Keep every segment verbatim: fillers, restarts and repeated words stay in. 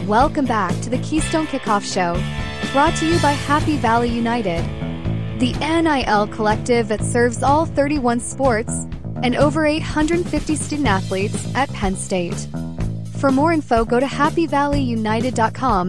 Welcome back to the Keystone Kickoff Show, brought to you by Happy Valley United, the N I L collective that serves all thirty-one sports and over eight hundred fifty student-athletes at Penn State. For more info, go to happy valley united dot com.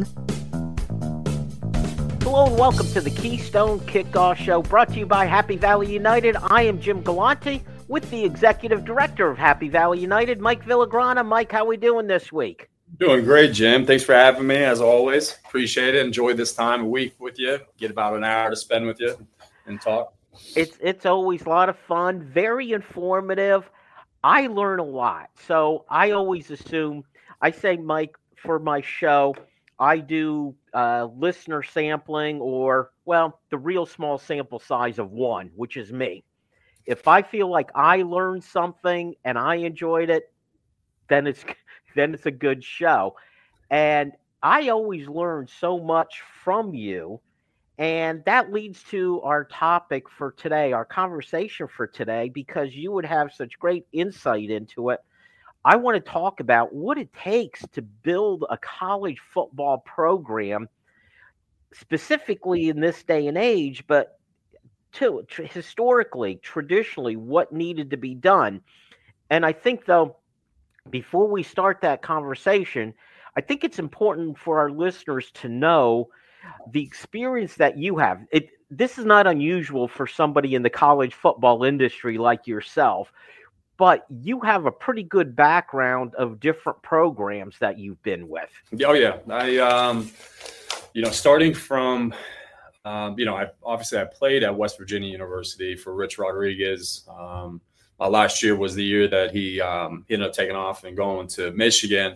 Hello and welcome to the Keystone Kickoff Show, brought to you by Happy Valley United. I am Jim Galante with the Executive Director of Happy Valley United, Mike Villagrana. Mike, how we doing this week? Doing great, Jim. Thanks for having me, as always. Appreciate it. Enjoy this time of week with you. Get about an hour to spend with you and talk. It's it's always a lot of fun, very informative. I learn a lot. So I always assume, I say, Mike, for my show, I do uh, listener sampling or, well, the real small sample size of one, which is me. If I feel like I learned something and I enjoyed it, then it's then it's a good show. And I always learn so much from you. And that leads to our topic for today, our conversation for today, because you would have such great insight into it. I want to talk about what it takes to build a college football program, specifically in this day and age, but too, tr- historically, traditionally, what needed to be done. And I think, though, before we start that conversation, I think it's important for our listeners to know the experience that you have. It, this is not unusual for somebody in the college football industry like yourself, but you have a pretty good background of different programs that you've been with. Oh, yeah. I, um, you know, starting from, um, you know, I obviously I played at West Virginia University for Rich Rodriguez. Um, uh, last year was the year that he, um, he ended up taking off and going to Michigan.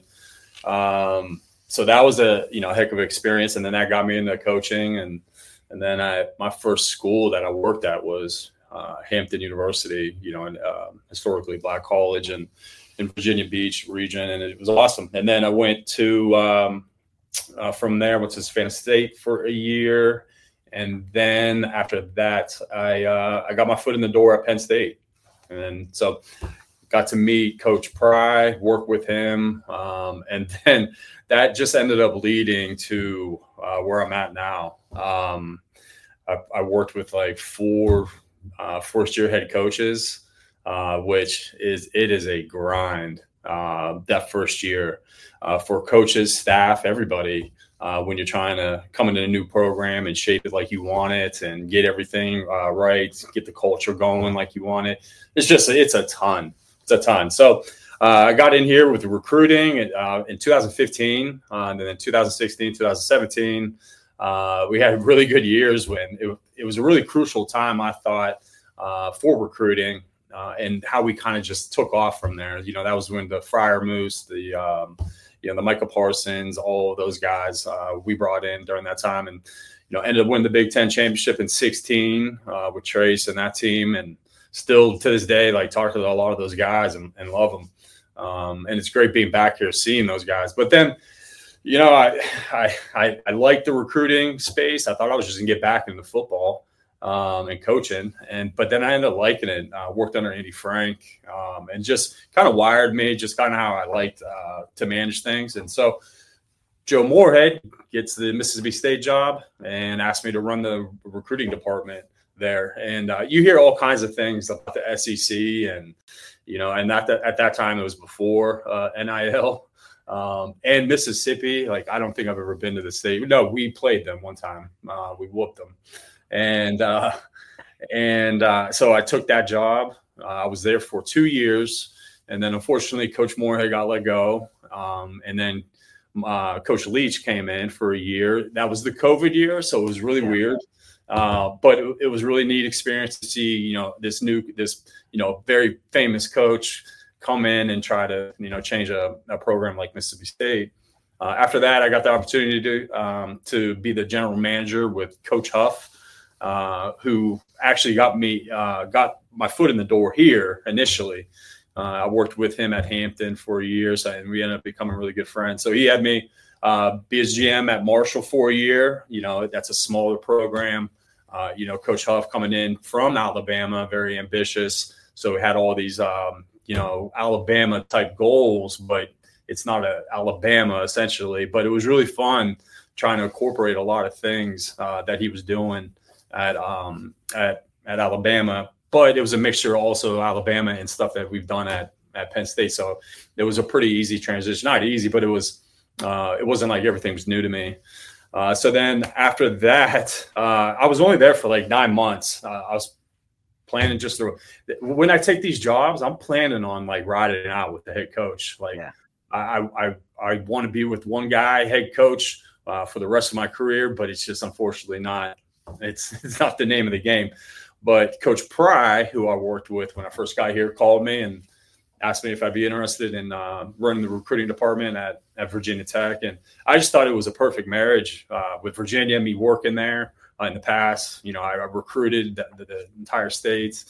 Um, so that was a, you know, heck of an experience. And then that got me into coaching. And, and then I, my first school that I worked at was uh, Hampton University, you know, and uh, historically Black college and in Virginia Beach region. And it was awesome. And then I went to, um, uh, from there, went to Savannah State for a year. And then after that, I, uh, I got my foot in the door at Penn State. And so got to meet Coach Pry, work with him. Um, and then that just ended up leading to uh, where I'm at now. Um, I, I worked with like four uh, first year head coaches, uh, which is, it is a grind uh, that first year uh, for coaches, staff, everybody. Uh, when you're trying to come into a new program and shape it like you want it and get everything uh, right, get the culture going like you want it. It's just, it's a ton. It's a ton. So uh, I got in here with the recruiting uh, in two thousand fifteen, uh, and then in two thousand sixteen, two thousand seventeen, uh, we had really good years when it, it was a really crucial time, I thought, uh, for recruiting uh, and how we kind of just took off from there. You know, that was when the Friar Moose, the, um, you know, the Michael Parsons, all of those guys uh, we brought in during that time, and you know, ended up winning the Big Ten championship in sixteen uh, with Trace and that team, and still to this day, like talk to a lot of those guys and, and love them. Um, and it's great being back here, seeing those guys. But then, you know, I I I, I liked the recruiting space. I thought I was just gonna get back into football um, and coaching, and but then I ended up liking it. Uh, worked under Andy Frank, um, and just kind of wired me, just kind of how I liked uh, to manage things. And so Joe Moorhead gets the Mississippi State job and asked me to run the recruiting department there. And uh, you hear all kinds of things about the S E C, and you know, and that, that at that time it was before uh, N I L um, and Mississippi. Like, I don't think I've ever been to the state. No, we played them one time. Uh, we whooped them. And uh, and uh, so I took that job. Uh, I was there for two years, and then unfortunately, Coach Moorhead got let go. Um, and then uh, Coach Leach came in for a year. That was the COVID year, so it was really yeah. weird. Uh, but it, it was really neat experience to see, you know, this new, this you know, very famous coach come in and try to, you know, change a, a program like Mississippi State. Uh, after that, I got the opportunity to do, um, to be the general manager with Coach Huff. Uh, who actually got me, uh, got my foot in the door here initially. Uh, I worked with him at Hampton for years, and we ended up becoming really good friends. So he had me uh, be his G M at Marshall for a year. You know, that's a smaller program. Uh, you know, Coach Huff coming in from Alabama, very ambitious. So we had all these, um, you know, Alabama type goals, but it's not a Alabama essentially, but it was really fun trying to incorporate a lot of things uh, that he was doing at um, at at Alabama. But it was a mixture also of Alabama and stuff that we've done at at Penn State. So it was a pretty easy transition. Not easy, but it was uh, it wasn't like everything was new to me. Uh, so then after that, uh, I was only there for like nine months. Uh, I was planning just to, when I take these jobs, I'm planning on like riding it out with the head coach. Like yeah. I, I, I want to be with one guy, head coach, uh, for the rest of my career, but it's just unfortunately not. It's it's not the name of the game. But Coach Pry, who I worked with when I first got here, called me and asked me if I'd be interested in uh, running the recruiting department at, at Virginia Tech. And I just thought it was a perfect marriage uh, with Virginia, me working there uh, in the past. You know, I, I recruited the, the, the entire states.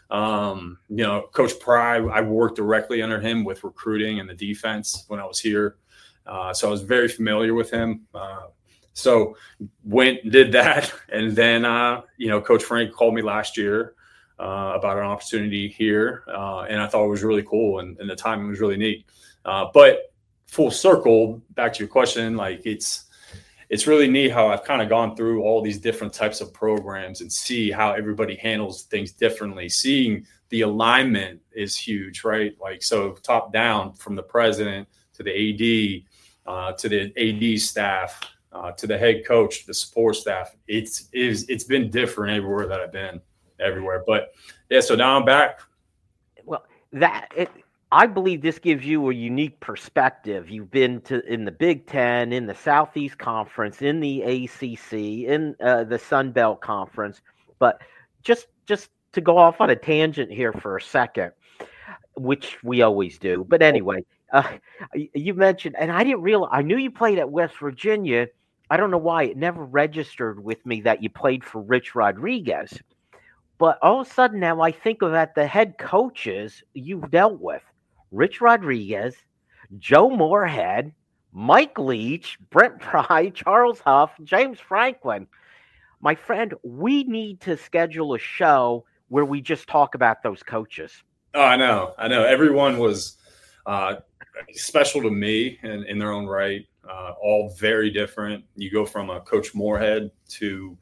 Um, you know, Coach Pry, I worked directly under him with recruiting and the defense when I was here. Uh, so I was very familiar with him. Uh, so went and did that. And then, uh, you know, Coach Frank called me last year uh, about an opportunity here. Uh, and I thought it was really cool. And, and the timing was really neat. Uh, but full circle, back to your question, like it's, it's really neat how I've kind of gone through all these different types of programs and see how everybody handles things differently. Seeing the alignment is huge, right? Like, so top down from the president to the A D, uh, to the A D staff, uh, to the head coach, the support staff. It's, it's, it's been different everywhere that I've been, everywhere. But yeah, so now I'm back. Well, that it, I believe this gives you a unique perspective. You've been to in the Big Ten, in the Southeast Conference, in the A C C, in uh, the Sun Belt Conference. But just just to go off on a tangent here for a second, which we always do. But anyway, uh, you mentioned, and I didn't realize, I knew you played at West Virginia. I don't know why it never registered with me that you played for Rich Rodriguez. But all of a sudden now I think of that the head coaches you've dealt with. Rich Rodriguez, Joe Moorhead, Mike Leach, Brent Pry, Charles Huff, James Franklin. My friend, we need to schedule a show where we just talk about those coaches. Oh, I know. I know. Everyone was uh, special to me in, in their own right, uh, all very different. You go from a Coach Moorhead to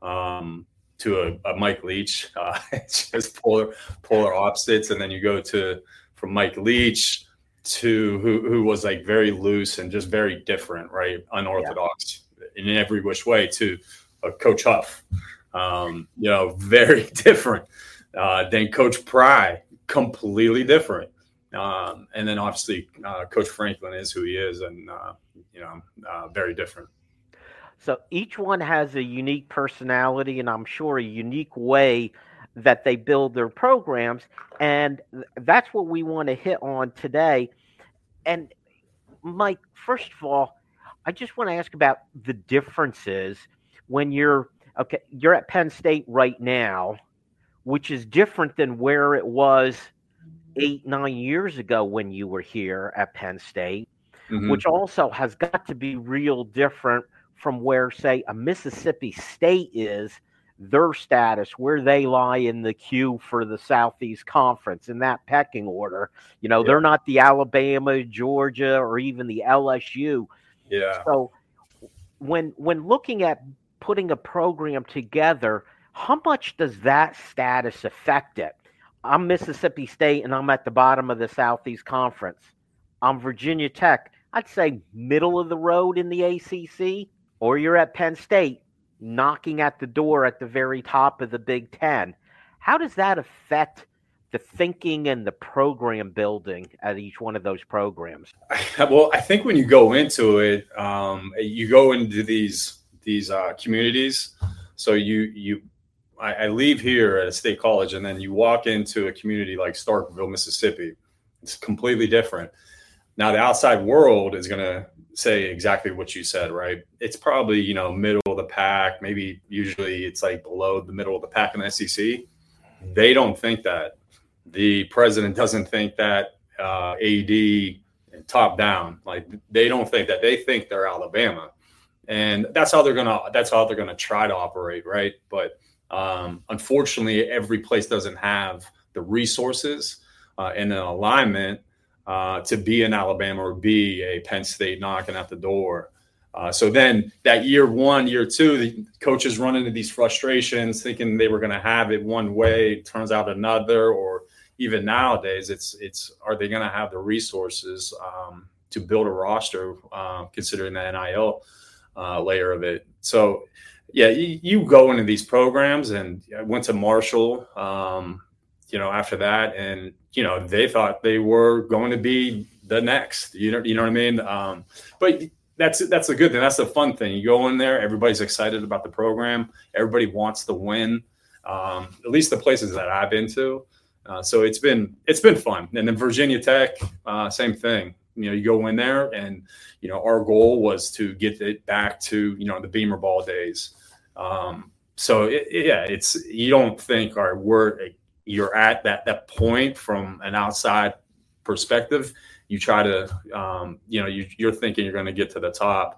um, to a, a Mike Leach, uh, it's just polar, polar opposites. And then you go to from Mike Leach to who, who was like very loose and just very different, right? Unorthodox yeah. in every which way, to a Coach Huff, um, you know, very different. Uh, then Coach Pry, completely different. Um, and then obviously uh, Coach Franklin is who he is, and, uh, you know, uh, very different. So each one has a unique personality, and I'm sure a unique way that they build their programs. And that's what we want to hit on today. And Mike, first of all, I just want to ask about the differences when you're, okay, you're at Penn State right now, which is different than where it was eight, nine years ago when you were here at Penn State, mm-hmm. which also has got to be real different from where, say, a Mississippi State is, their status, where they lie in the queue for the Southeast Conference in that pecking order. You know, yeah. they're not the Alabama, Georgia, or even the L S U. Yeah. So when when looking at putting a program together, how much does that status affect it? I'm Mississippi State, and I'm at the bottom of the Southeast Conference. I'm Virginia Tech. I'd say middle of the road in the A C C, or you're at Penn State, knocking at the door at the very top of the Big Ten. How does that affect the thinking and the program building at each one of those programs? Well, I think when you go into it, um, you go into these these uh, communities. So you you I, I leave here at a state college, and then you walk into a community like Starkville, Mississippi. It's completely different. Now, the outside world is going to say exactly what you said, right? It's probably, you know, middle of the pack. Maybe usually it's like below the middle of the pack in the S E C. They don't think that. The president doesn't think that. Uh, A D, top down, like they don't think that. They think they're Alabama, and that's how they're gonna. That's how they're gonna try to operate, right? But um, unfortunately, every place doesn't have the resources uh, and an alignment uh, to be in Alabama or be a Penn State knocking at the door. Uh, so then that year one, year two, the coaches run into these frustrations thinking they were going to have it one way, it turns out another, or even nowadays it's, it's, are they going to have the resources um, to build a roster uh, considering the N I L uh, layer of it. So yeah, you, you go into these programs, and I went to Marshall, um, you know, after that, and, you know, they thought they were going to be the next, you know, you know what I mean? Um, but That's that's a good thing. That's the fun thing. You go in there, everybody's excited about the program. Everybody wants to win. Um, at least the places that I've been to. Uh, so it's been it's been fun. And then Virginia Tech, uh, same thing. You know, you go in there, and you know our goal was to get it back to you know the Beamer Ball days. Um, so it, yeah, it's you don't think all right, we're you're at that that point from an outside perspective. You try to, um, you know, you, you're thinking you're going to get to the top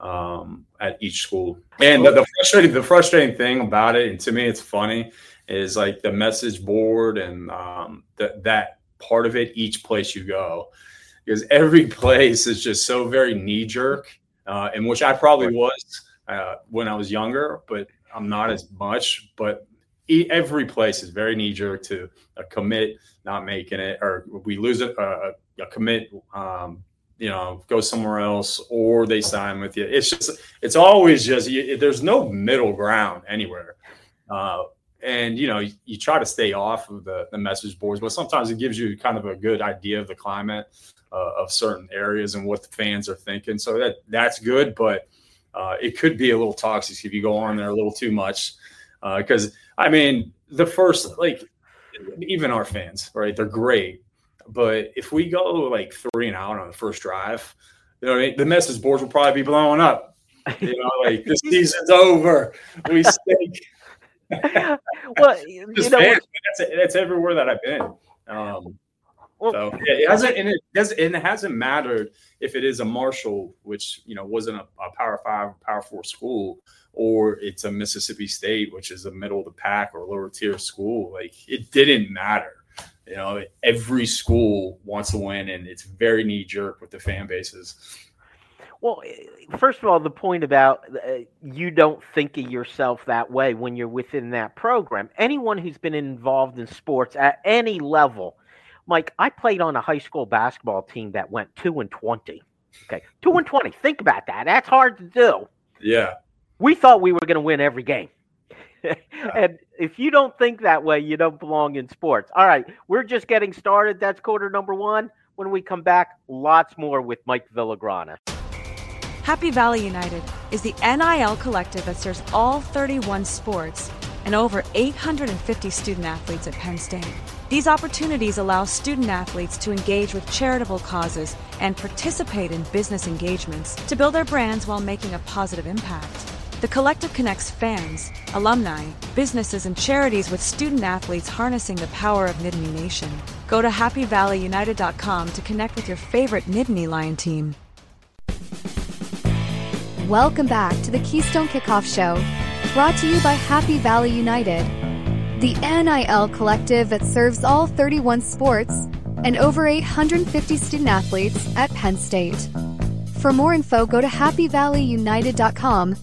um, at each school. And the, the frustrating, the frustrating thing about it, and to me, it's funny, is like the message board and um, the, that part of it. Each place you go, because every place is just so very knee jerk, uh, and which I probably was uh, when I was younger, but I'm not as much. But every place is very knee jerk to a commit not making it, or we lose it. Uh, a commit, um, you know, go somewhere else, or they sign with you. It's just, it's always just, you, there's no middle ground anywhere. Uh, and, you know, you, you try to stay off of the, the message boards, but sometimes it gives you kind of a good idea of the climate uh, of certain areas and what the fans are thinking. So that that's good, but uh, it could be a little toxic if you go on there a little too much. Because, uh, I mean, the first, like, even our fans, right, they're great. But if we go like three and out on the first drive, you know, the message boards will probably be blowing up. You know, like the season's over. We stink. Well, you know, fans, that's that's everywhere that I've been. Um, well, so yeah, it hasn't, and it doesn't, and it hasn't mattered if it is a Marshall, which you know wasn't a, a Power Five, Power Four school, or it's a Mississippi State, which is a middle of the pack or lower tier school. Like it didn't matter. You know, every school wants to win, and it's very knee jerk with the fan bases. Well, first of all, the point about uh, you don't think of yourself that way when you're within that program. Anyone who's been involved in sports at any level, Mike, I played on a high school basketball team that went two and twenty. Okay, two and twenty. Think about that. That's hard to do. Yeah, we thought we were going to win every game. And if you don't think that way, you don't belong in sports. All right, we're just getting started. That's quarter number one. When we come back, lots more with Mike Villagrana. Happy Valley United is the N I L collective that serves all thirty-one sports and over eight hundred fifty student athletes at Penn State. These opportunities allow student athletes to engage with charitable causes and participate in business engagements to build their brands while making a positive impact. The collective connects fans, alumni, businesses, and charities with student athletes harnessing the power of Nittany Nation. Go to happy valley united dot com to connect with your favorite Nittany Lion team. Welcome back to the Keystone Kickoff Show, brought to you by Happy Valley United, the N I L collective that serves all thirty-one sports and over eight hundred fifty student athletes at Penn State. For more info, go to happy valley united dot com.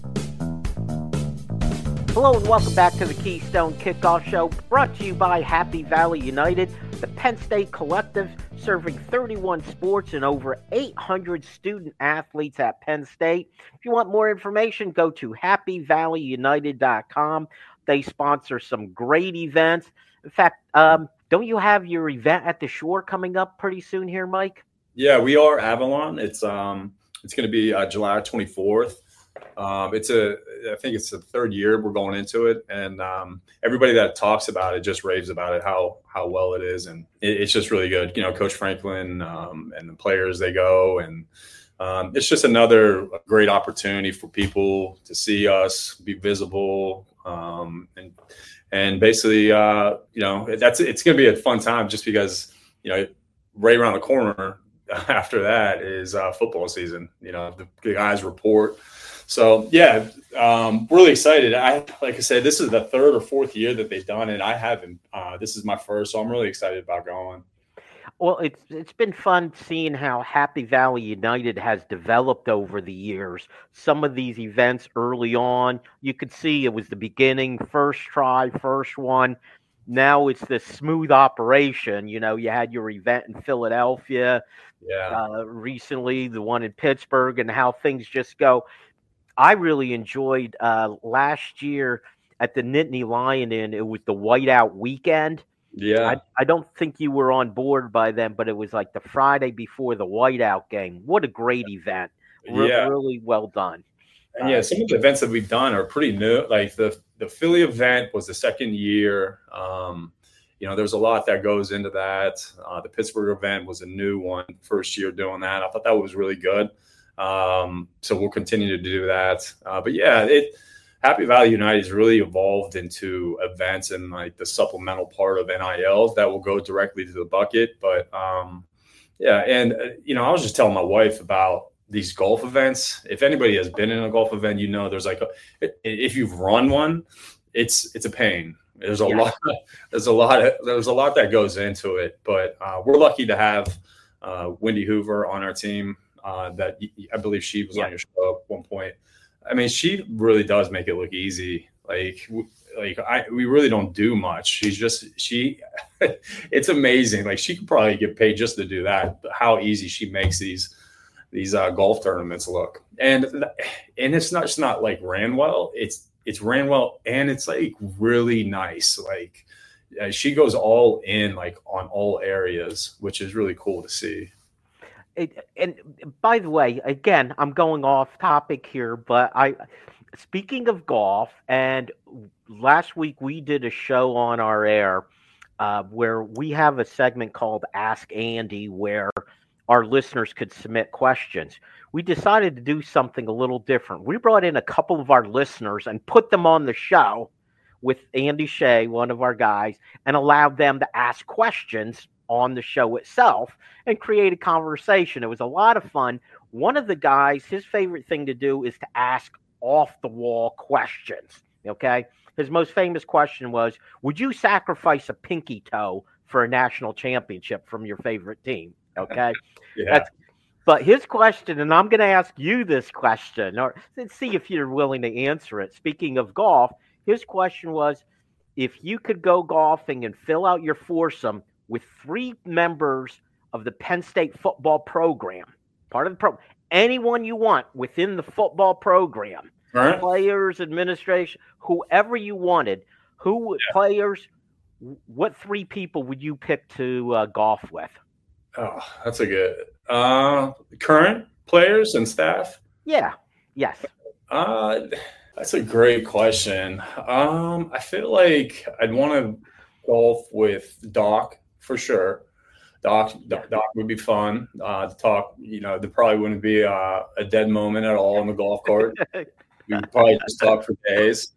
Hello and welcome back to the Keystone Kickoff Show, brought to you by Happy Valley United, the Penn State collective serving thirty-one sports and over eight hundred student athletes at Penn State. If you want more information, go to happy valley united dot com. They sponsor some great events. In fact, um, don't you have your event at the Shore coming up pretty soon here, Mike? Yeah, we are Avalon. It's um, it's going to be uh, July twenty-fourth. Um, it's a, I think it's the third year we're going into it, and um, everybody that talks about it just raves about it, how how well it is, and it, it's just really good. You know, Coach Franklin um, and the players, they go, and um, it's just another great opportunity for people to see us, be visible, um, and and basically, uh, you know, that's it's going to be a fun time just because you know right around the corner after that is uh, football season. You know, the guys report. So, yeah, um, really excited. I like I said, this is the third or fourth year that they've done it. I haven't. Uh, this is my first, so I'm really excited about going. Well, it's it's been fun seeing how Happy Valley United has developed over the years. Some of these events early on, you could see it was the beginning, first try, first one. Now it's this smooth operation. You know, you had your event in Philadelphia Yeah. uh, recently, the one in Pittsburgh, and how things just go. I really enjoyed uh, last year at the Nittany Lion Inn. It was the Whiteout weekend. I, Yeah. I don't think you were on board by then, but it was like the Friday before the Whiteout game. What a great event! Re- Yeah. really well done. And yeah, Uh, some of the events that we've done are pretty new. Like the the Philly event was the second year. Um, you know, there's a lot that goes into that. Uh, the Pittsburgh event was a new one, first year doing that. I thought that was really good. Um, so we'll continue to do that. Uh, but yeah, it Happy Valley United has really evolved into events and like the supplemental part of N I L that will go directly to the bucket. But um, yeah, and uh, you know, I was just telling my wife about these golf events. If anybody has been in a golf event, you know, there's like a, if you've run one, it's it's a pain. There's a Yeah. lot. There's a lot. Of, there's a lot that goes into it. But uh, we're lucky to have uh, Wendy Hoover on our team. Uh, that I believe she was Yeah. on your show at one point. I mean, she really does make it look easy. Like, like I, we really don't do much. She's just she. It's amazing. Like, she could probably get paid just to do that. How easy she makes these these uh, golf tournaments look, and and it's not just not like ran well. It's it's ran well, and it's like really nice. Like, uh, she goes all in, like on all areas, which is really cool to see. it, and by the way, again, I'm going off topic here, but I, speaking of golf, and last week we did a show on our air uh, where we have a segment called Ask Andy, where our listeners could submit questions. We decided to do something a little different. We brought in a couple of our listeners and put them on the show with Andy Shea, one of our guys, and allowed them to ask questions on the show itself and create a conversation. It was a lot of fun. One of the guys, his favorite thing to do is to ask off the wall questions. Okay. His most famous question was, would you sacrifice a pinky toe for a national championship from your favorite team? Okay. Yeah. That's, but his question, and I'm going to ask you this question, or let's see if you're willing to answer it. Speaking of golf, his question was, if you could go golfing and fill out your foursome with three members of the Penn State football program, part of the program, anyone you want within the football program, All right. players, administration, whoever you wanted, who Yeah. players, what three people would you pick to uh, golf with? Oh, that's a good uh, current players and staff. Yeah. Yes. Uh, that's a great question. Um, I feel like I'd want to golf with Doc for sure. Doc, Doc, Doc would be fun uh, to talk. You know, there probably wouldn't be uh, a dead moment at all on the golf court. We could probably just talk for days.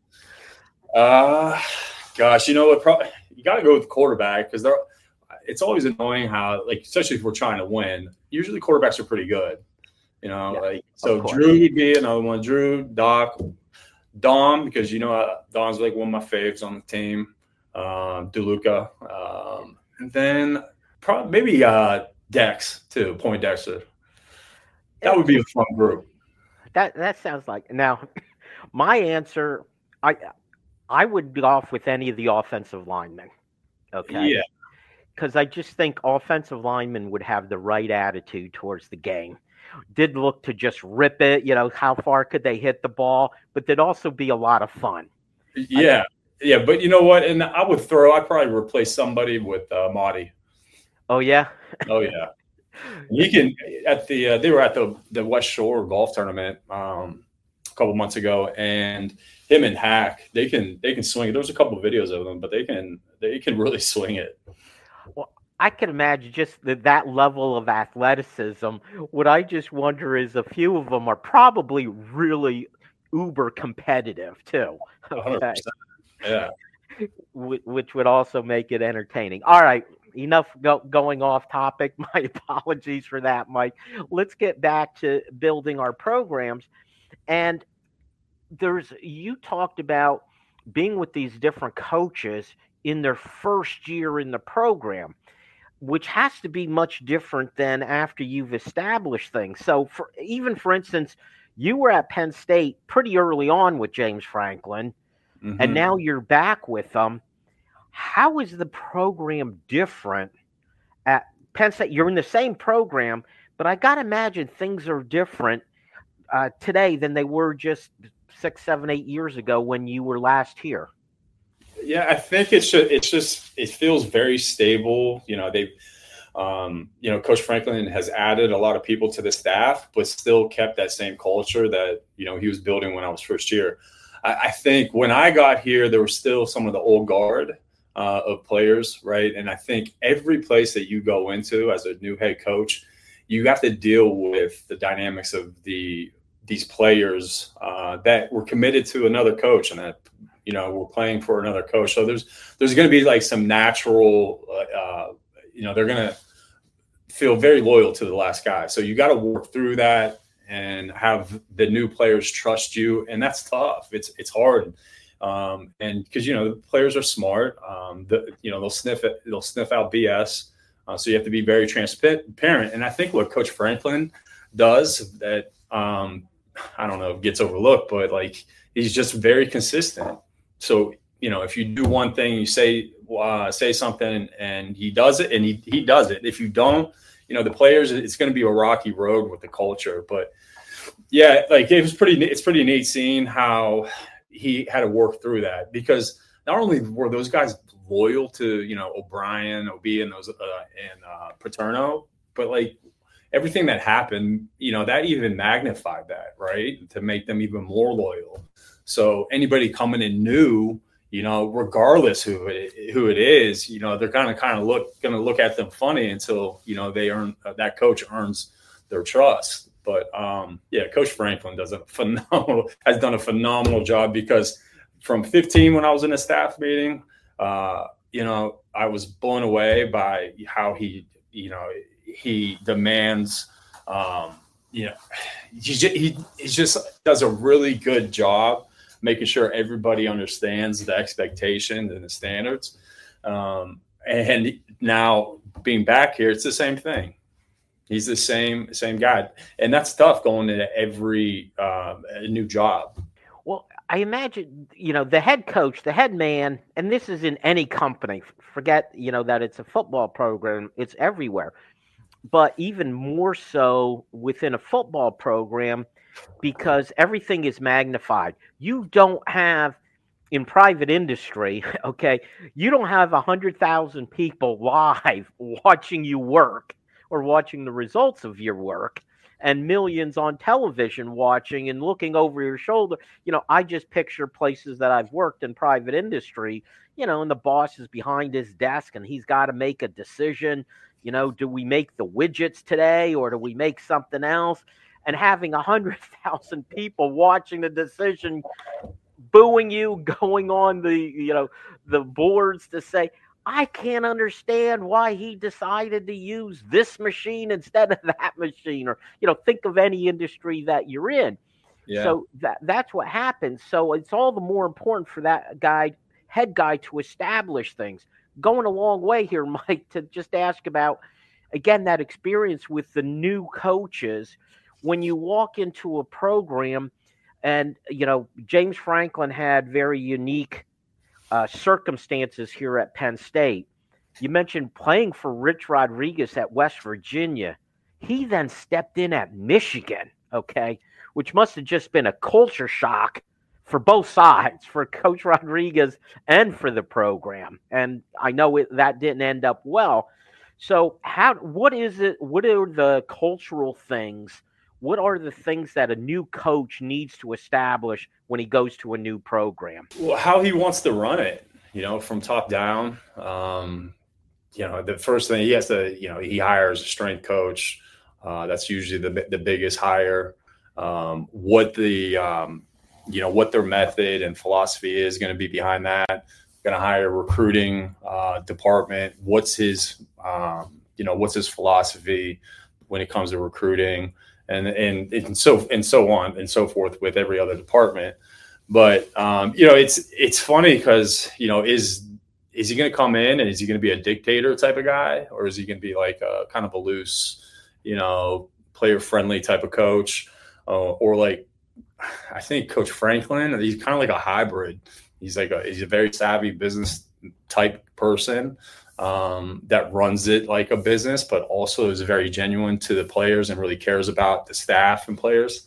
Uh, gosh, you know what? Probably you got to go with the quarterback because they're. It's always annoying how, like, especially if we're trying to win. Usually, quarterbacks are pretty good. You know, Yeah, like so. course. Drew would be another one. Drew, Doc, Dom, because you know uh, Dom's like one of my faves on the team. Um, DeLuca, um, and then probably maybe uh, Dex too. Point Dexter. That would be a fun group. That that sounds like now. My answer, I I would golf with any of the offensive linemen. Okay. Yeah. Because I just think offensive linemen would have the right attitude towards the game. Did look to just rip it, you know, how far could they hit the ball, but there'd also be a lot of fun. Yeah. Yeah. But you know what? And I would throw, I'd probably replace somebody with uh, Marty. Oh, yeah? Oh, yeah. You can, at the, uh, they were at the, the West Shore golf tournament um, a couple months ago, and him and Hack, they can, they can swing it. There was a couple of videos of them, but they can, they can really swing it. Well, I can imagine just the, that level of athleticism. What I just wonder is a few of them are probably really uber competitive too. one hundred Okay. percent. Yeah. Wh- Which would also make it entertaining. All right. Enough go- going off topic. My apologies for that, Mike. Let's get back to building our programs. And there's, you talked about being with these different coaches in their first year in the program. which has to be much different than after you've established things. So for even for instance, you were at Penn State pretty early on with James Franklin, mm-hmm. and now you're back with them. How is the program different at Penn State? You're in the same program, but I got to imagine things are different uh, today than they were just six, seven, eight years ago when you were last here. Yeah, I think it's just, it's just it feels very stable. You know, they, um, you know, Coach Franklin has added a lot of people to the staff, but still kept that same culture that, you know, he was building when I was first year. I, I think when I got here, there was still some of the old guard uh, of players, right? And I think every place that you go into as a new head coach, you have to deal with the dynamics of the these players uh, that were committed to another coach and that, you know, we're playing for another coach. So there's there's going to be like some natural, uh, you know, they're going to feel very loyal to the last guy. So you got to work through that and have the new players trust you, and that's tough. It's it's hard, um, and because you know the players are smart. Um, the, you know they'll sniff it, they'll sniff out B S. Uh, so you have to be very transparent. And I think what Coach Franklin does that um, I don't know gets overlooked, but like he's just very consistent. So, you know, if you do one thing, you say uh, say something and he does it and he, he does it. If you don't, you know, the players, it's going to be a rocky road with the culture. But, yeah, like it was pretty it's pretty neat seeing how he had to work through that, because not only were those guys loyal to, you know, O'Brien, O B, and those uh, and uh, Paterno, but like everything that happened, you know, that even magnified that, right, to make them even more loyal. So anybody coming in new, you know, regardless who it, who it is, you know, they're kind of kind of look going to look at them funny until, you know, they earn uh, that coach earns their trust. But um, yeah, Coach Franklin does a phenomenal has done a phenomenal job, because from fifteen when I was in a staff meeting, uh, you know, I was blown away by how he, you know, he demands. Um, you know, he, he he just does a really good job making sure everybody understands the expectations and the standards. Um, and now being back here, it's the same thing. He's the same same guy, and that's tough going into every uh, new job. Well, I imagine, you know, the head coach, the head man, and this is in any company. Forget, you know, that it's a football program; it's everywhere. But even more so within a football program, because everything is magnified. You don't have, in private industry, okay, you don't have one hundred thousand people live watching you work or watching the results of your work, and millions on television watching and looking over your shoulder. You know, I just picture places that I've worked in private industry, you know, and the boss is behind his desk and he's got to make a decision. You know, do we make the widgets today or do we make something else? And having one hundred thousand people watching the decision, booing you, going on the, you know, the boards to say, I can't understand why he decided to use this machine instead of that machine. Or, you know, think of any industry that you're in. Yeah. So that that's what happens. So it's all the more important for that guy, head guy, to establish things. Going a long way here, Mike, to just ask about, again, that experience with the new coaches. When you walk into a program and, you know, James Franklin had very unique uh, circumstances here at Penn State. You mentioned playing for Rich Rodriguez at West Virginia. He then stepped in at Michigan, okay, which must have just been a culture shock for both sides, for Coach Rodriguez and for the program. And I know it, that didn't end up well. So how, what is it, what are the cultural things, what are the things that a new coach needs to establish when he goes to a new program? Well, how he wants to run it, you know, from top down. Um, you know, the first thing he has to, you know, he hires a strength coach. Uh, that's usually the the biggest hire. Um, what the, um, you know, what their method and philosophy is going to be behind that. Going to hire a recruiting uh, department. What's his, um, you know, what's his philosophy when it comes to recruiting, and and and so and so on and so forth with every other department. But um, you know, it's it's funny because, you know, is is he going to come in and is he going to be a dictator type of guy, or is he going to be like a kind of a loose, you know, player friendly type of coach, uh, or like I think Coach Franklin, he's kind of like a hybrid. He's like a, he's a very savvy business type person um, that runs it like a business, but also is very genuine to the players and really cares about the staff and players.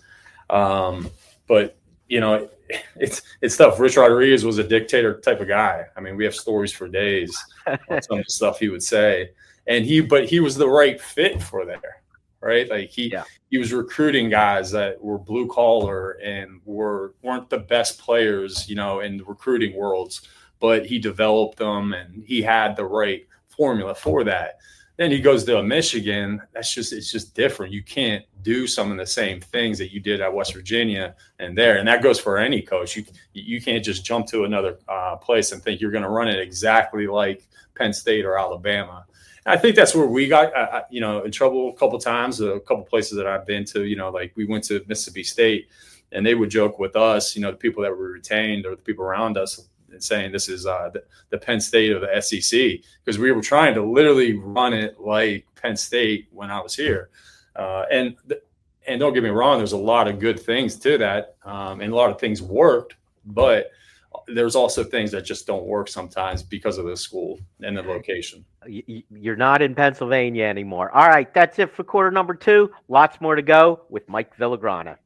Um, but you know, it's it's tough. Rich Rodriguez was a dictator type of guy. I mean, we have stories for days on some of the stuff he would say, and he but he was the right fit for there, right? Like he yeah. he was recruiting guys that were blue collar and were weren't the best players, you know, in the recruiting worlds, but he developed them and he had the right formula for that. Then he goes to a Michigan. That's just it's just different. You can't do some of the same things that you did at West Virginia and there, and that goes for any coach. You you can't just jump to another uh, place and think you're going to run it exactly like Penn State or Alabama. And I think that's where we got uh, you know in trouble a couple times. A couple places that I've been to, you know, like we went to Mississippi State, and they would joke with us, you know, the people that were retained or the people around us, and saying this is uh, the, the Penn State of the S E C, because we were trying to literally run it like Penn State when I was here. Uh, and and don't get me wrong, there's a lot of good things to that, um, and a lot of things worked, but there's also things that just don't work sometimes because of the school and the location. You're not in Pennsylvania anymore. All right, that's it for quarter number two. Lots more to go with Mike Villagrana.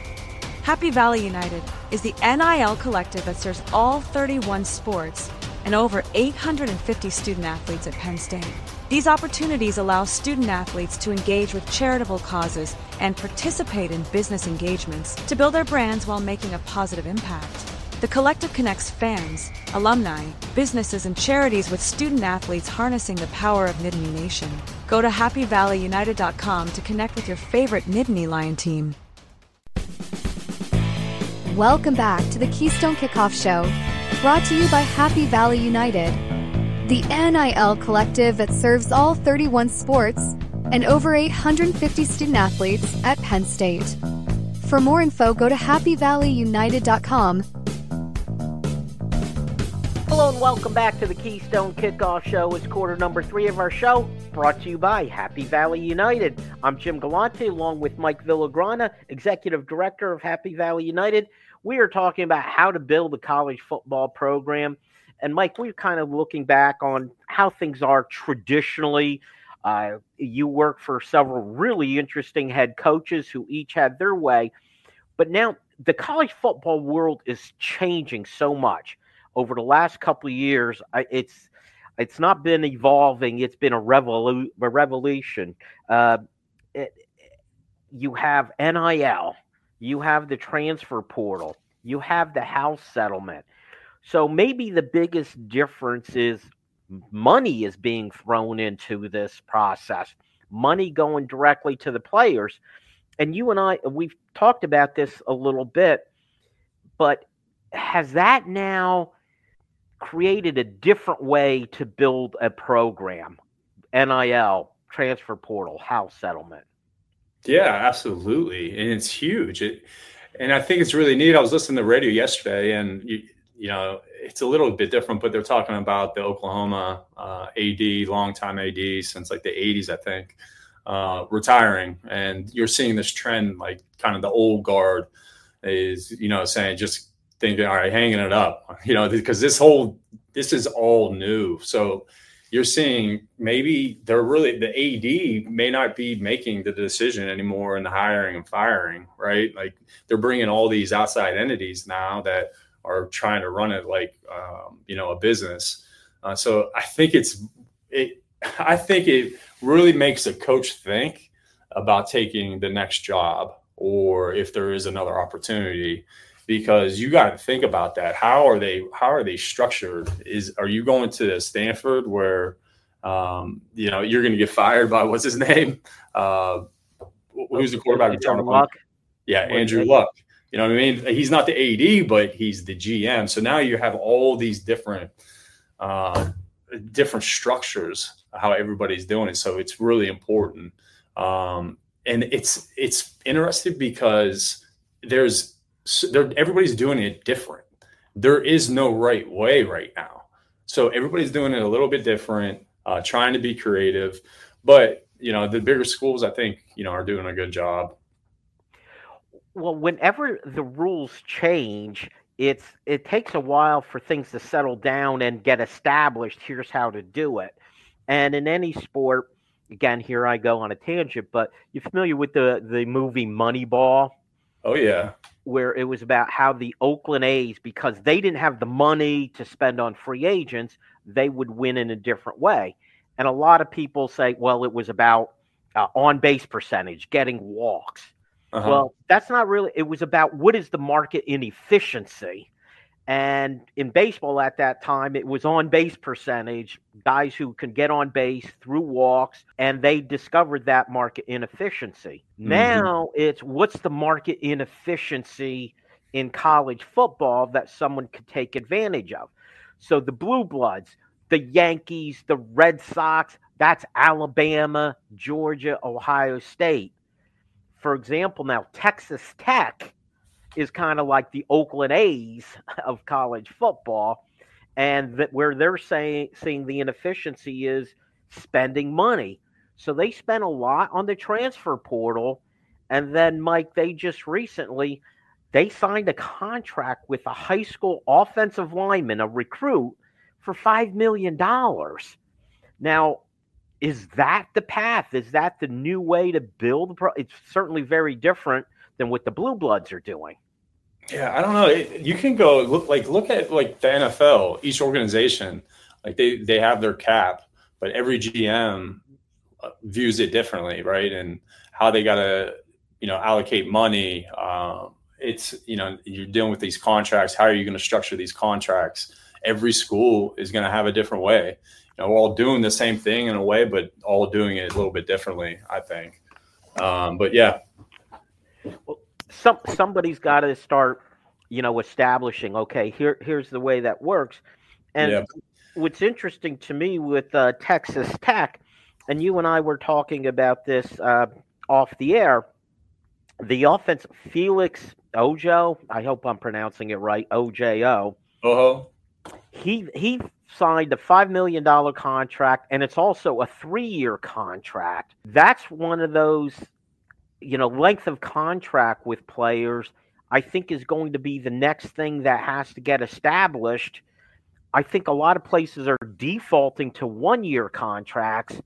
Happy Valley United is the N I L collective that serves all thirty-one sports and over eight hundred fifty student athletes at Penn State. These opportunities allow student athletes to engage with charitable causes and participate in business engagements to build their brands while making a positive impact. The collective connects fans, alumni, businesses, and charities with student athletes harnessing the power of Nittany Nation. Go to happy valley united dot com to connect with your favorite Nittany Lion team. Welcome back to the Keystone Kickoff Show, brought to you by Happy Valley United, the N I L collective that serves all thirty-one sports and over eight hundred fifty student athletes at Penn State. For more info, go to happy valley united dot com. Hello and welcome back to the Keystone Kickoff Show. It's quarter number three of our show, brought to you by Happy Valley United. I'm Jim Galante, along with Mike Villagrana, Executive Director of Happy Valley United. We are talking about how to build a college football program. And Mike, we're kind of looking back on how things are traditionally. Uh, you work for several really interesting head coaches who each had their way. But now the college football world is changing so much. Over the last couple of years, it's it's not been evolving. It's been a, revolu- a revolution. Uh, it, you have N I L. You have the transfer portal. You have the house settlement. So maybe the biggest difference is money is being thrown into this process, money going directly to the players. And you and I, we've talked about this a little bit, but has that now created a different way to build a program? N I L, transfer portal, house settlement. Yeah, absolutely. And it's huge. It, and I think it's really neat. I was listening to the radio yesterday, and, you, you know, it's a little bit different, but they're talking about the Oklahoma uh, A D, longtime A D since like the eighties, I think, uh, retiring. And you're seeing this trend, like kind of the old guard is, you know, saying just thinking, all right, hanging it up, you know, because this whole, this is all new. So you're seeing maybe they're really, the A D may not be making the decision anymore in the hiring and firing, right? Like they're bringing all these outside entities now that are trying to run it like, um, you know, a business. Uh, so I think it's, it, I think it really makes a coach think about taking the next job or if there is another opportunity, because you got to think about that. How are they, how are they structured? Is, are you going to Stanford where, um, you know, you're going to get fired by what's his name? Uh, who's the quarterback? Andrew Luck. Yeah. Andrew Luck. You know what I mean? He's not the A D, but he's the G M. So now you have all these different, uh, different structures, how everybody's doing it. So it's really important. Um, and it's, it's interesting because there's, there, everybody's doing it different. There is no right way right now. So everybody's doing it a little bit different, uh, trying to be creative. But, you know, the bigger schools, I think, you know, are doing a good job. Well, whenever the rules change, it's it takes a while for things to settle down and get established. Here's how to do it. And in any sport, again, here I go on a tangent, but you're familiar with the, the movie Moneyball? Oh, yeah. Where it was about how the Oakland A's, because they didn't have the money to spend on free agents, they would win in a different way. And a lot of people say, well, it was about uh, on-base percentage, getting walks. Uh-huh. Well, that's not really – it was about what is the market in efficiency. And in baseball at that time, it was on-base percentage, guys who can get on base through walks, and they discovered that market inefficiency. Mm-hmm. Now it's what's the market inefficiency in college football that someone could take advantage of. So the Blue Bloods, the Yankees, the Red Sox, that's Alabama, Georgia, Ohio State. For example, now Texas Tech is kind of like the Oakland A's of college football, and that where they're saying seeing the inefficiency is spending money. So they spent a lot on the transfer portal, and then Mike, they just recently they signed a contract with a high school offensive lineman, a recruit, for five million dollars. Now, is that the path? Is that the new way to build? Pro- it's certainly very different than what the Blue Bloods are doing. Yeah, I don't know. It, you can go look like look at like the N F L. Each organization, like they they have their cap, but every G M views it differently, right? And how they got to you know allocate money. Um, it's you know you're dealing with these contracts. How are you going to structure these contracts? Every school is going to have a different way. You know, we're all doing the same thing in a way, but all doing it a little bit differently, I think. Um, but yeah. Well, some somebody's got to start, you know, establishing. Okay, here here's the way that works. And yeah. What's interesting to me with uh, Texas Tech, and you and I were talking about this uh, off the air. The offense, Felix Ojo, I hope I'm pronouncing it right, O J O. Uh-huh. He he signed a five million dollars contract, and it's also a three-year contract. That's one of those, you know, length of contract with players, I think is going to be the next thing that has to get established. I think a lot of places are defaulting to one-year contracts,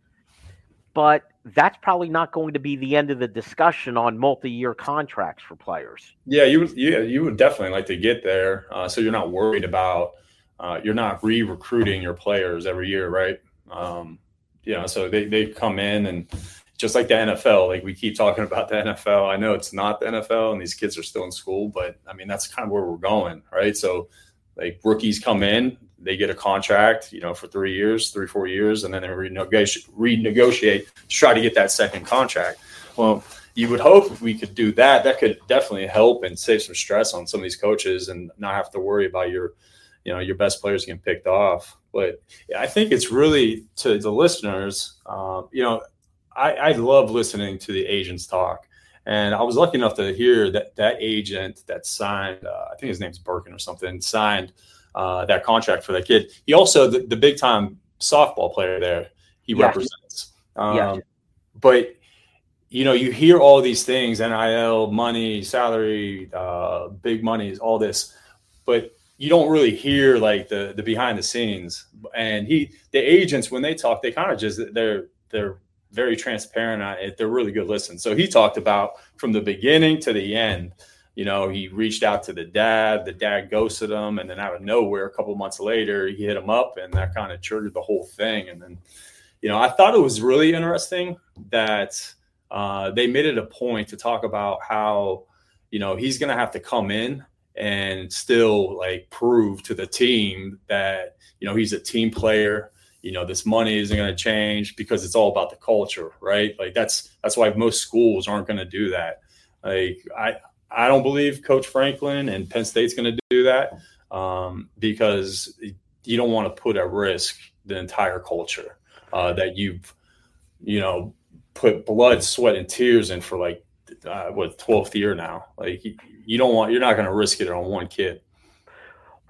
but that's probably not going to be the end of the discussion on multi-year contracts for players. Yeah, you would, yeah, you would definitely like to get there, uh, so you're not worried about uh, you're not re-recruiting your players every year, right? Um, you know, so they they come in and just like the N F L, like we keep talking about the N F L. I know it's not the N F L, and these kids are still in school, but I mean that's kind of where we're going, right? So, like rookies come in, they get a contract, you know, for three years, three, four years, and then they renegotiate, renegotiate to try to get that second contract. Well, you would hope we could do that. That could definitely help and save some stress on some of these coaches and not have to worry about your, you know, your best players getting picked off. But I think it's really to the listeners, um, you know, I, I love listening to the agents talk. And I was lucky enough to hear that that agent that signed, uh, I think his name's Birkin or something, signed uh, that contract for that kid. He also, the, the big time softball player there, he yes. represents. Um, yes. But, you know, you hear all these things, N I L, money, salary, uh, big money, all this. But you don't really hear like the the behind the scenes. And he, the agents, when they talk, they kind of just, they're, they're, very transparent on it. They're really good listens. So he talked about from the beginning to the end, you know, he reached out to the dad, the dad ghosted him. And then out of nowhere, a couple months later, he hit him up and that kind of triggered the whole thing. And then, you know, I thought it was really interesting that uh, they made it a point to talk about how, you know, he's going to have to come in and still like prove to the team that, you know, he's a team player. You know, this money isn't going to change because it's all about the culture, right? Like that's that's why most schools aren't going to do that. Like I I don't believe Coach Franklin and Penn State's going to do that um, because you don't want to put at risk the entire culture uh, that you've, you know, put blood, sweat, and tears in for like uh, what twelfth year now. Like you, you don't want, you're not going to risk it on one kid.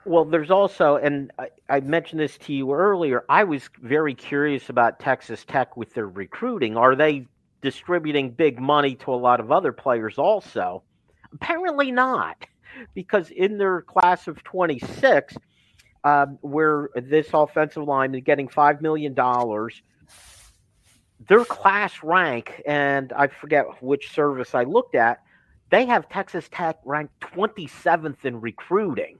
Well, there's also, and I, I mentioned this to you earlier, I was very curious about Texas Tech with their recruiting. Are they distributing big money to a lot of other players also? Apparently not, because in their class of twenty-six, um, where this offensive line is getting five million dollars, their class rank, and I forget which service I looked at, they have Texas Tech ranked twenty-seventh in recruiting.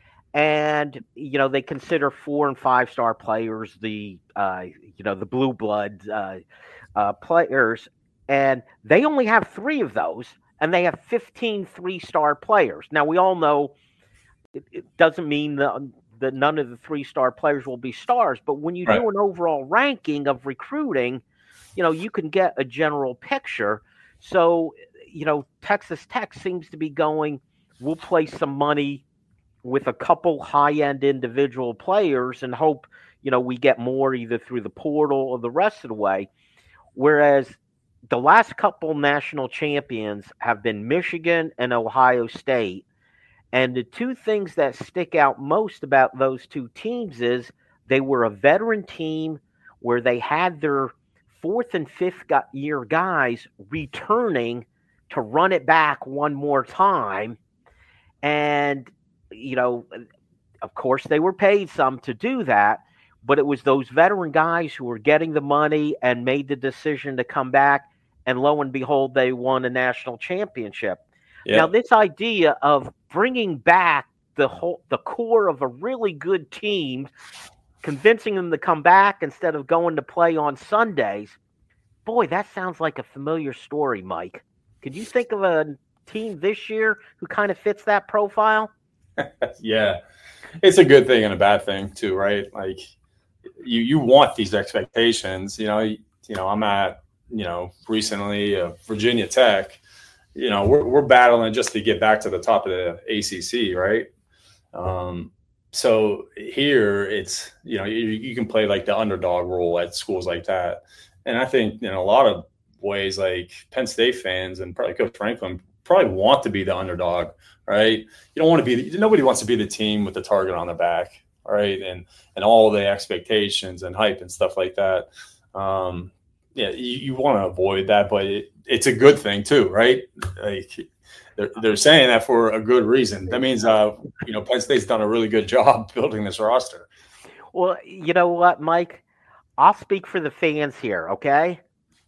And you know they consider four and five star players the uh, you know the blue blood uh, uh, players, and they only have three of those, and they have fifteen three star players. Now we all know it, it doesn't mean that, that none of the three star players will be stars, but when you Right. do an overall ranking of recruiting, you know you can get a general picture. So you know Texas Tech seems to be going, we'll place some money with a couple high-end individual players and hope, you know, we get more either through the portal or the rest of the way. Whereas the last couple national champions have been Michigan and Ohio State. And the two things that stick out most about those two teams is they were a veteran team where they had their fourth and fifth year guys returning to run it back one more time. And you know, of course, they were paid some to do that, but it was those veteran guys who were getting the money and made the decision to come back, and lo and behold, they won a national championship. Yeah. Now, this idea of bringing back the whole the core of a really good team, convincing them to come back instead of going to play on Sundays, boy, that sounds like a familiar story, Mike. Could you think of a team this year who kind of fits that profile? Yeah, it's a good thing and a bad thing too, right? Like you, you want these expectations. You know, you, you know, I'm at, you know, recently uh, Virginia Tech. You know, we're we're battling just to get back to the top of the A C C, right? Um, so here it's, you know, you, you can play like the underdog role at schools like that, and I think in a lot of ways, like Penn State fans and probably Coach Franklin probably want to be the underdog. Right, you don't want to be. Nobody wants to be the team with the target on their back, right? And and all the expectations and hype and stuff like that. Um, yeah, you, you want to avoid that, but it, it's a good thing too, right? Like they're they're saying that for a good reason. That means, uh, you know, Penn State's done a really good job building this roster. Well, you know what, Mike? I'll speak for the fans here, okay?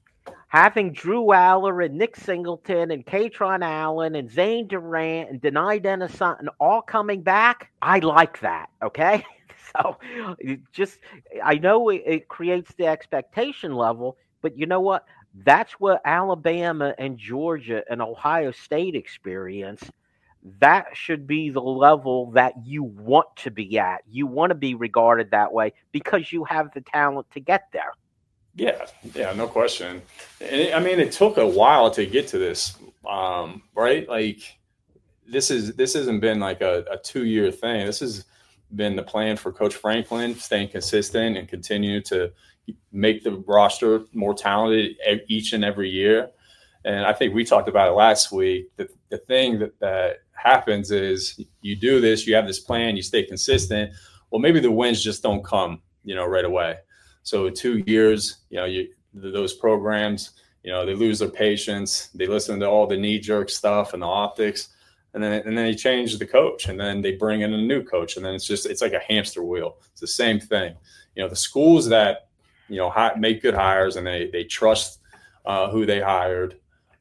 Having Drew Aller and Nick Singleton and Katron Allen and Zane Durant and Denai Dennis all coming back, I like that, okay? So it just, I know it, it creates the expectation level, but you know what? That's what Alabama and Georgia and Ohio State experience. That should be the level that you want to be at. You want to be regarded that way because you have the talent to get there. Yeah, yeah, no question. And it, I mean, it took a while to get to this, um, right? Like this is this hasn't been like a, a two-year thing. This has been the plan for Coach Franklin, staying consistent and continue to make the roster more talented each and every year. And I think we talked about it last week. The, the thing that, that happens is you do this, you have this plan, you stay consistent. Well, maybe the wins just don't come, you know, right away. So two years, you know, you, those programs, you know, they lose their patience. They listen to all the knee-jerk stuff and the optics, and then and then they change the coach, and then they bring in a new coach, and then it's just it's like a hamster wheel. It's the same thing. You know, the schools that you know hi, make good hires and they they trust uh, who they hired,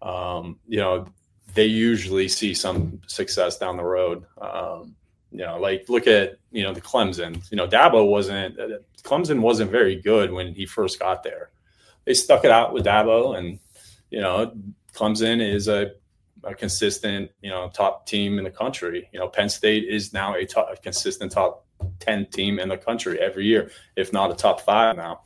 um, you know, they usually see some success down the road. Um, You know, like look at, you know, the Clemson, you know, Dabo wasn't, Clemson wasn't very good when he first got there. They stuck it out with Dabo, and, you know, Clemson is a, a consistent, you know, top team in the country. You know, Penn State is now a, top, a consistent top ten team in the country every year, if not a top five now.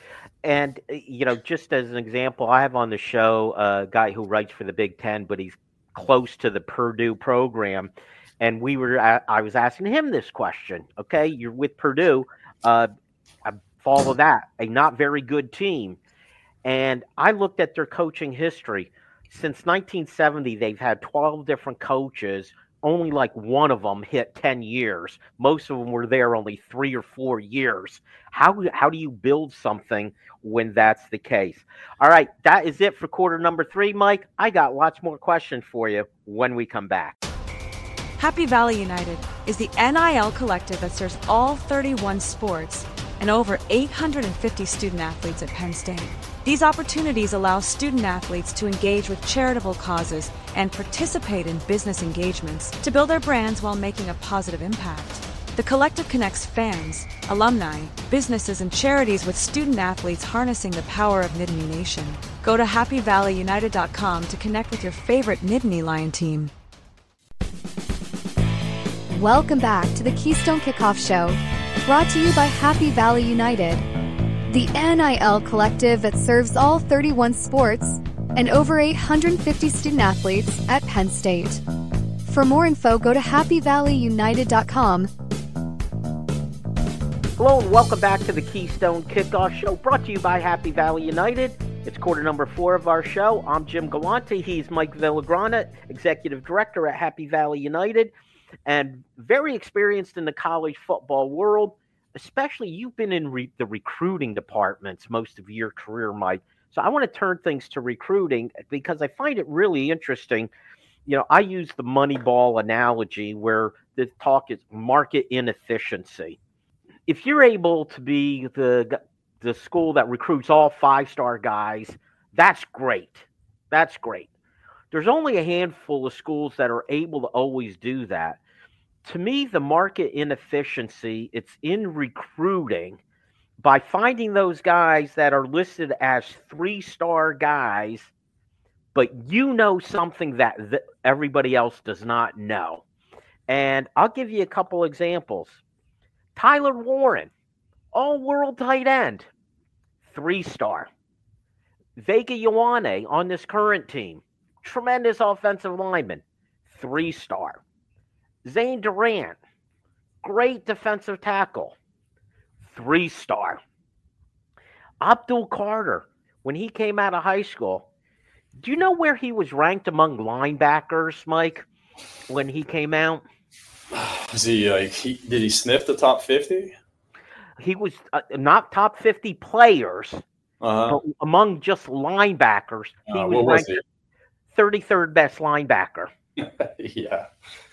And, you know, just as an example, I have on the show a guy who writes for the Big Ten, but he's close to the Purdue program. And we were, I was asking him this question. Okay, you're with Purdue. Uh, I follow that, a not very good team. And I looked at their coaching history. Since nineteen seventy, they've had twelve different coaches only like one of them hit ten years. Most of them were there only three or four years. How, how do you build something when that's the case? All right, that is it for quarter number three, Mike. I got lots more questions for you when we come back. Happy Valley United is the N I L collective that serves all thirty-one sports and over eight hundred fifty student athletes at Penn State. These opportunities allow student athletes to engage with charitable causes and participate in business engagements to build their brands while making a positive impact. The collective connects fans, alumni, businesses, and charities with student athletes harnessing the power of Nittany Nation. Go to happy valley united dot com to connect with your favorite Nittany Lion team. Welcome back to the Keystone Kickoff Show, brought to you by Happy Valley United, the N I L collective that serves all thirty-one sports and over eight hundred fifty student athletes at Penn State. For more info, go to happy valley united dot com. Hello and welcome back to the Keystone Kickoff Show, brought to you by Happy Valley United. It's quarter number four of our show. I'm Jim Galante. He's Mike Villagrana, Executive Director at Happy Valley United, and very experienced in the college football world. Especially, you've been in re- the recruiting departments most of your career, Mike. So I want to turn things to recruiting because I find it really interesting. You know, I use the Moneyball analogy where the talk is market inefficiency. If you're able to be the the school that recruits all five-star guys, that's great. That's great. There's only a handful of schools that are able to always do that. To me, the market inefficiency, it's in recruiting by finding those guys that are listed as three-star guys, but you know something that th- everybody else does not know. And I'll give you a couple examples. Tyler Warren, all-world tight end, three-star. Vega Ioane on this current team, tremendous offensive lineman, three-star. Zane Durant, great defensive tackle, three-star. Abdul Carter, when he came out of high school, do you know where he was ranked among linebackers, Mike, when he came out? Was he like, he, did he sniff the top fifty? He was uh, not top fifty players, Uh-huh. but among just linebackers, he Uh, was what was ranked thirty-third best linebacker. he? Yeah.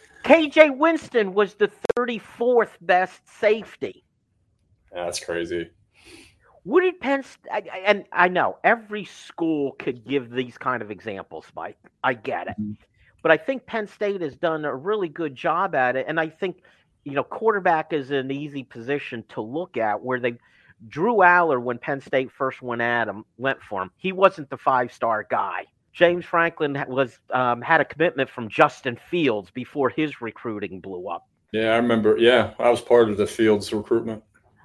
K J Winston was the thirty-fourth best safety. Yeah, that's crazy. What did Penn State, and I know every school could give these kind of examples, Mike. I get it. Mm-hmm. But I think Penn State has done a really good job at it. And I think, you know, quarterback is an easy position to look at where they, Drew Aller, when Penn State first went at him, went for him, he wasn't the five-star guy. James Franklin was um, had a commitment from Justin Fields before his recruiting blew up. Yeah, I remember. Yeah, I was part of the Fields recruitment.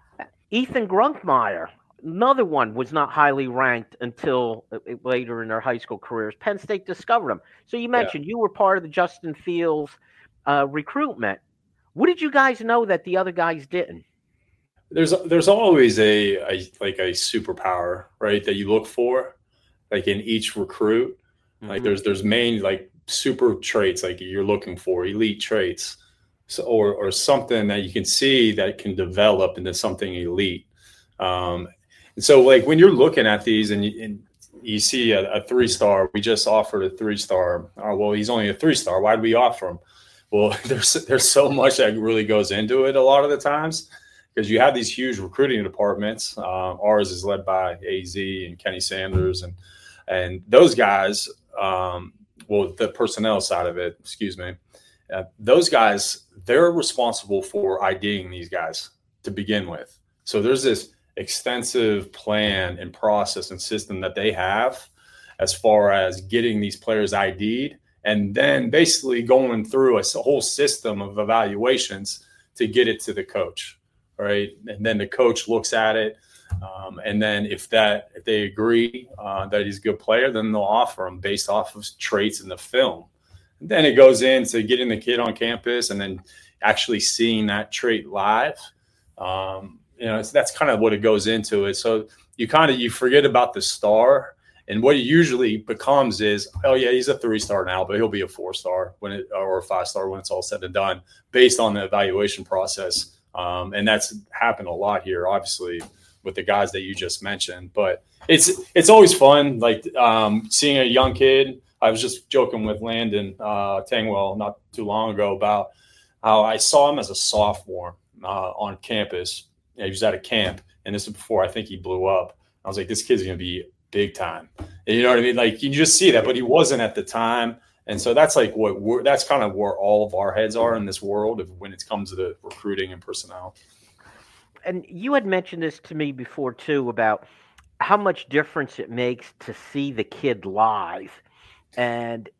Ethan Grunkmeyer, another one, was not highly ranked until later in their high school careers. Penn State discovered him. So you mentioned yeah. you were part of the Justin Fields uh, recruitment. What did you guys know that the other guys didn't? There's there's always a, a like a superpower, right, that you look for, like in each recruit. Mm-hmm. Like there's there's main like super traits like you're looking for, elite traits, so or or something that you can see that can develop into something elite. Um, and so like when you're looking at these and you, and you see a, a three star, we just offered a three star. Oh, well, he's only a three star. Why did we offer him? Well, there's there's so much that really goes into it a lot of the times. Because you have these huge recruiting departments. Uh, ours is led by A Z and Kenny Sanders. And and those guys, um, well, the personnel side of it, excuse me, uh, those guys, they're responsible for IDing these guys to begin with. So there's this extensive plan and process and system that they have as far as getting these players I D'd and then basically going through a whole system of evaluations to get it to the coach. Right. And then the coach looks at it. Um, and then if that if they agree uh, that he's a good player, then they'll offer him based off of traits in the film. And then it goes into getting the kid on campus and then actually seeing that trait live. Um, you know, it's, that's kind of what it goes into it. So you kind of you forget about the star And what it usually becomes is, oh yeah, he's a three star now, but he'll be a four star when it, or a five star when it's all said and done, based on the evaluation process. Um, and that's happened a lot here, obviously, with the guys that you just mentioned. But it's it's always fun, like um, seeing a young kid. I was just joking with Landon uh, Tangwell not too long ago about how I saw him as a sophomore uh, on campus. Yeah, he was at a camp, and this is before I think he blew up. I was like, this kid's going to be big time. And you know what I mean? Like, you just see that, but he wasn't at the time. And so that's like what we're, that's kind of where all of our heads are in this world of when it comes to the recruiting and personnel. And you had mentioned this to me before too, about how much difference it makes to see the kid live. And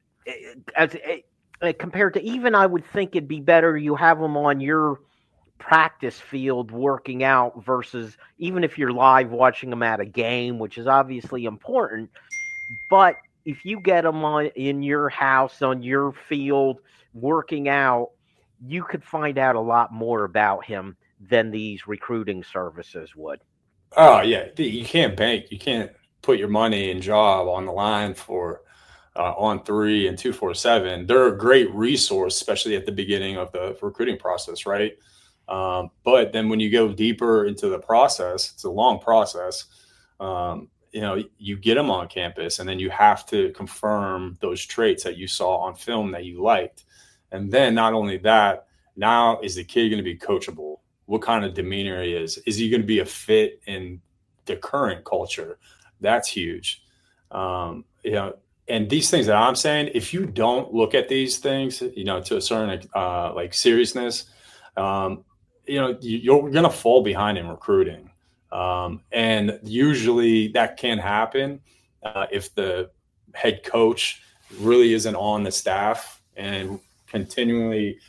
as compared to, even I would think it'd be better you have them on your practice field working out versus even if you're live watching them at a game, which is obviously important. But if you get them on in your house, on your field, working out, you could find out a lot more about him than these recruiting services would. Oh yeah, you can't bank, you can't put your money and job on the line for uh, on three and two four seven. They're a great resource, especially at the beginning of the recruiting process, right? Um, but then when you go deeper into the process, it's a long process. Um, you know, you get them on campus, and then you have to confirm those traits that you saw on film that you liked. And then not only that, now is the kid going to be coachable? What kind of demeanor he is? Is he going to be a fit in the current culture? That's huge. Um, you know, and these things that I'm saying, if you don't look at these things, you know, to a certain uh, like seriousness, um, you know, you're going to fall behind in recruiting. Um, and usually that can happen uh, if the head coach really isn't on the staff and continually,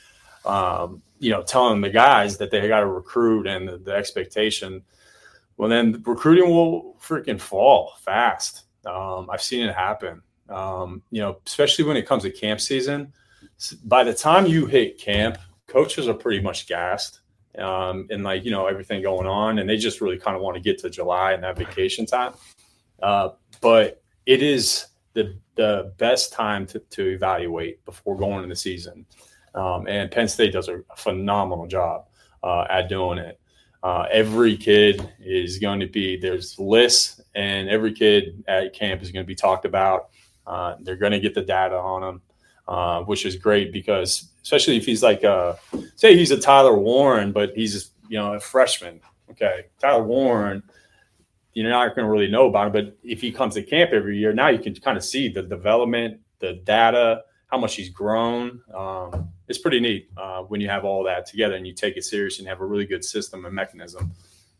um, you know, telling the guys that they got to recruit and the, the expectation. Well, then recruiting will freaking fall fast. Um, I've seen it happen, um, you know, especially when it comes to camp season. By the time you hit camp, coaches are pretty much gassed. Um, and like, you know, everything going on, and they just really kind of want to get to July and that vacation time. Uh, but it is the the best time to, to evaluate before going into the season. Um, and Penn State does a phenomenal job uh, at doing it. Uh, every kid is going to be, there's lists, and every kid at camp is going to be talked about. Uh, they're going to get the data on them. Uh, which is great because especially if he's like, a, say he's a Tyler Warren, but he's, you know, a freshman. Okay. Tyler Warren, you're not going to really know about him, but if he comes to camp every year, now you can kind of see the development, the data, how much he's grown. Um, it's pretty neat uh, when you have all that together and you take it serious and have a really good system and mechanism.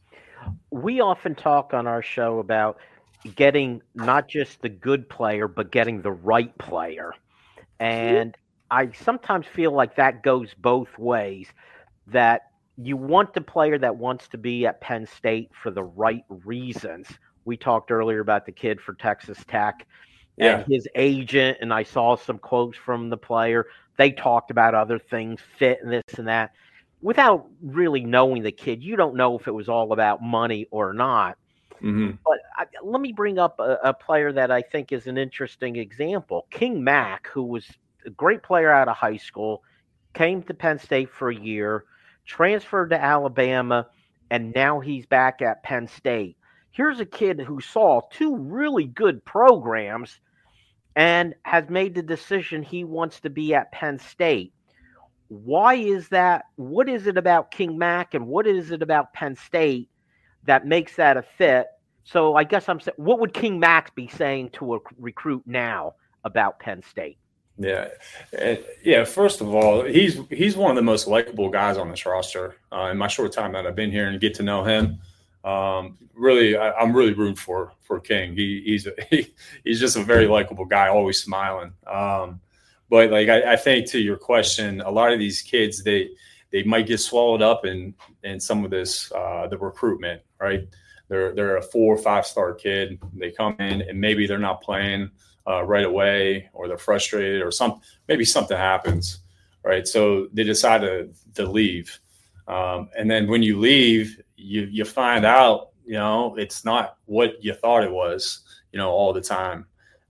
We often talk on our show about getting not just the good player, but getting the right player. And I sometimes feel like that goes both ways, that you want the player that wants to be at Penn State for the right reasons. We talked earlier about the kid for Texas Tech and yeah. his agent, and I saw some quotes from the player. They talked about other things, fit and this and that. Without really knowing the kid, you don't know if it was all about money or not. Mm-hmm. But I, let me bring up a, a player that I think is an interesting example. King Mack, who was a great player out of high school, came to Penn State for a year, transferred to Alabama, and now he's back at Penn State. Here's a kid who saw two really good programs and has made the decision he wants to be at Penn State. Why is that? What is it about King Mack and what is it about Penn State that makes that a fit? So I guess I'm saying, what would King Mack be saying to a recruit now about Penn State? Yeah, yeah. First of all, he's he's one of the most likable guys on this roster. Uh, in my short time that I've been here and get to know him, um, really, I, I'm really rooting for for King. He he's a, he, he's just a very likable guy, always smiling. Um, but like I, I think to your question, a lot of these kids they they might get swallowed up in in some of this uh, the recruitment, right? They're they're a four or five star kid. They come in and maybe they're not playing uh, right away, or they're frustrated, or some maybe something happens, right? So they decide to to leave, um, and then when you leave, you you find out, you know, it's not what you thought it was. you know, all the time.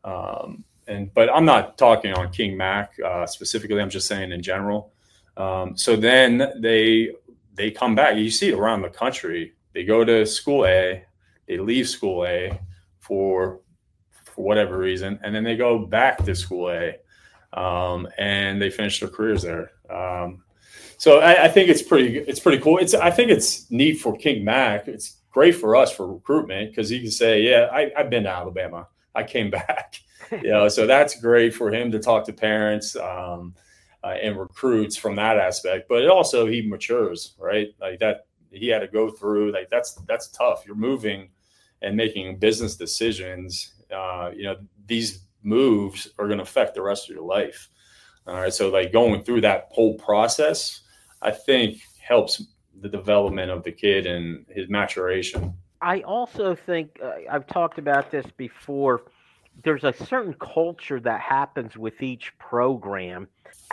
Um, and but I'm not talking on King Mac uh, specifically. I'm just saying in general. Um, so then they they come back. You see it around the country. They go to school A, they leave school A for for whatever reason, and then they go back to school A, um, and they finish their careers there. Um, so I, I think it's pretty it's pretty cool. It's I think it's neat for King Mac. It's great for us for recruitment because he can say, yeah, I, I've been to Alabama. I came back. You know, so that's great for him to talk to parents um, uh, and recruits from that aspect. But it also he matures, right? Like that he had to go through. Like that's that's tough. You're moving and making business decisions. Uh, you know, these moves are going to affect the rest of your life. All right. So like going through that whole process, I think helps the development of the kid and his maturation. I also think uh, I've talked about this before. There's a certain culture that happens with each program.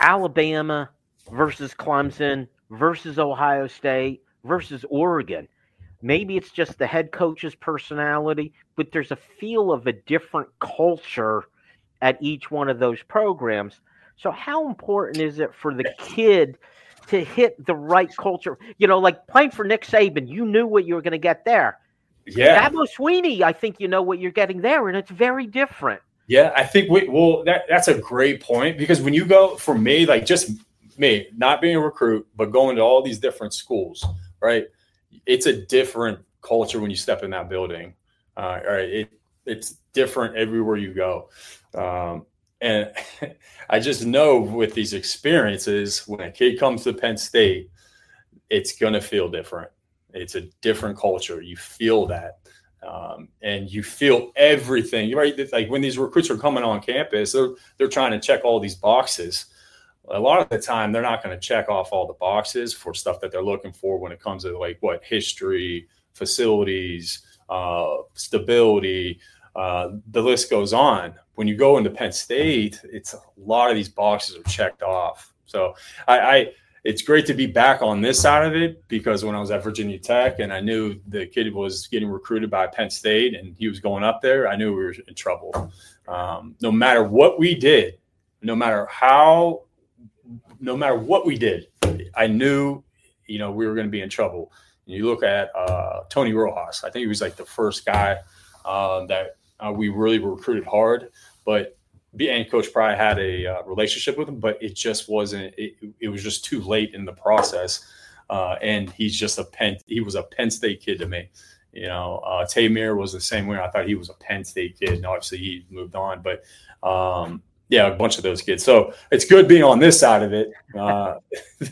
Alabama versus Clemson versus Ohio State versus Oregon. Maybe it's just the head coach's personality, but there's a feel of a different culture at each one of those programs. So how important is it for the kid to hit the right culture? You know, like playing for Nick Saban, you knew what you were going to get there. Yeah. Dabo Swinney, I think you know what you're getting there, and it's very different. Yeah, I think we well that that's a great point because when you go for me, like just me, not being a recruit, but going to all these different schools, right? It's a different culture when you step in that building. Uh, all right, it it's different everywhere you go. Um, and I just know with these experiences, when a kid comes to Penn State, it's gonna feel different. It's a different culture. You feel that. Um, and you feel everything, right? Like when these recruits are coming on campus, they're, they're trying to check all these boxes. A lot of the time, they're not going to check off all the boxes for stuff that they're looking for when it comes to like what history, facilities, uh, stability, uh, the list goes on. When you go into Penn State, it's a lot of these boxes are checked off. So I, I it's great to be back on this side of it because when I was at Virginia Tech and I knew the kid was getting recruited by Penn State and he was going up there, I knew we were in trouble. Um, no matter what we did, no matter how, no matter what we did, I knew, you know, we were going to be in trouble. And you look at uh, Tony Rojas. I think he was like the first guy uh, that uh, we really recruited hard, but and Coach Pry had a uh, relationship with him, but it just wasn't. It, it was just too late in the process, uh, and he's just a Penn. He was a Penn State kid to me. You know, uh, Tamir was the same way. I thought he was a Penn State kid, and obviously he moved on. But um, yeah, a bunch of those kids. So it's good being on this side of it. Uh,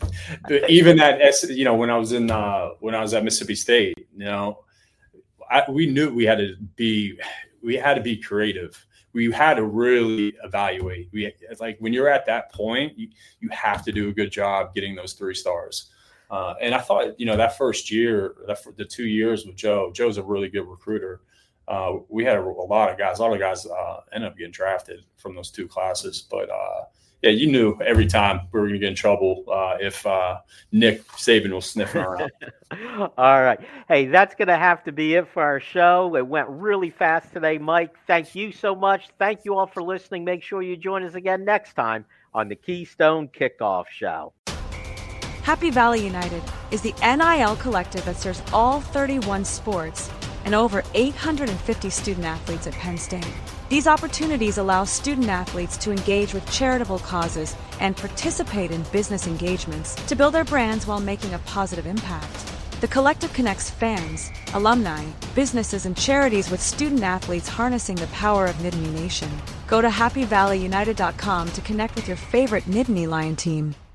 even at you know when I was in uh, when I was at Mississippi State, you know, I, we knew we had to be we had to be creative. We had to really evaluate. We it's like when you're at that point, you, you have to do a good job getting those three stars. Uh, and I thought, you know, that first year, that the two years with Joe, Joe's a really good recruiter. Uh, we had a, a lot of guys. A lot of guys uh, ended up getting drafted from those two classes. But uh, yeah, you knew every time we were going to get in trouble uh, if uh, Nick Saban was sniffing around. All right. Hey, that's going to have to be it for our show. It went really fast today, Mike. Thank you so much. Thank you all for listening. Make sure you join us again next time on the Keystone Kickoff Show. Happy Valley United is the N I L collective that serves all thirty-one sports and over eight hundred fifty student athletes at Penn State. These opportunities allow student athletes to engage with charitable causes and participate in business engagements to build their brands while making a positive impact. The collective connects fans, alumni, businesses, and charities with student athletes harnessing the power of Nittany Nation. Go to happy valley united dot com to connect with your favorite Nittany Lion team.